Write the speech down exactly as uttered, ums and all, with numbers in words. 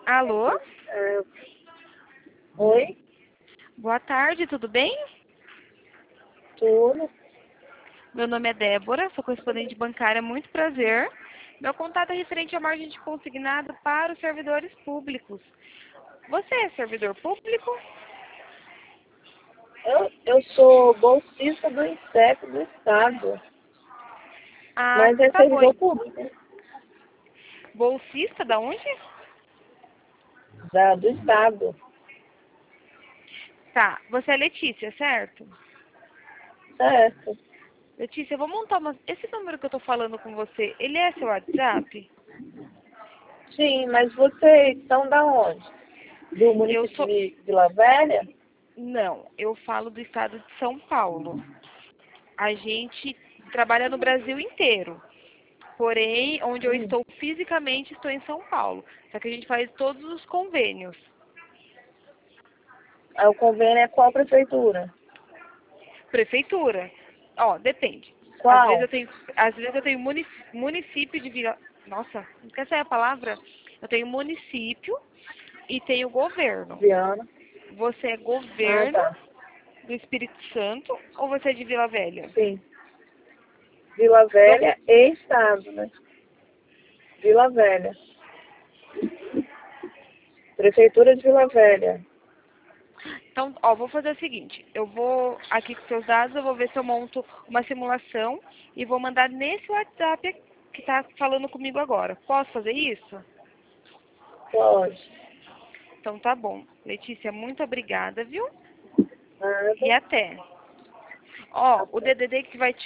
Alô? É, oi, Boa tarde, tudo bem? tudo. Meu nome é Débora, sou correspondente bancária, muito prazer. Meu contato é referente à margem de consignado para os servidores públicos. Você é servidor público? Eu, eu sou bolsista do INSEP do Estado, Ah, mas é tá bom. servidor público Bolsista da onde? da, do Estado. Tá, você é Letícia, certo? Certo. Letícia, eu vou montar uma... Esse número que eu tô falando com você, ele é seu WhatsApp? Sim, mas vocês são da onde? Do Eu município sou... de Vila Velha? Não, eu falo do estado de São Paulo. A gente trabalha no Brasil inteiro. Porém, onde eu Hum. estou fisicamente, estou em São Paulo. Só que a gente faz todos os convênios. Aí o convênio é qual prefeitura? Prefeitura. Ó, depende. Às vezes Qual? eu tenho, às vezes eu tenho munic- município de Vila... Nossa, não quer saber a palavra? Eu tenho município e tenho governo. Viana. Você é Ah, governo tá. do Espírito Santo ou você é de Vila Velha? Sim. Vila Do- Velha e Estado, né? Vila Velha. Prefeitura de Vila Velha. Então, ó, vou fazer o seguinte, eu vou aqui com seus dados, eu vou ver se eu monto uma simulação e vou mandar nesse WhatsApp que tá falando comigo agora. Posso fazer isso? Pode. Então tá bom. Letícia, muito obrigada, viu? Nada. E até. Ó, o Até. D D D que vai te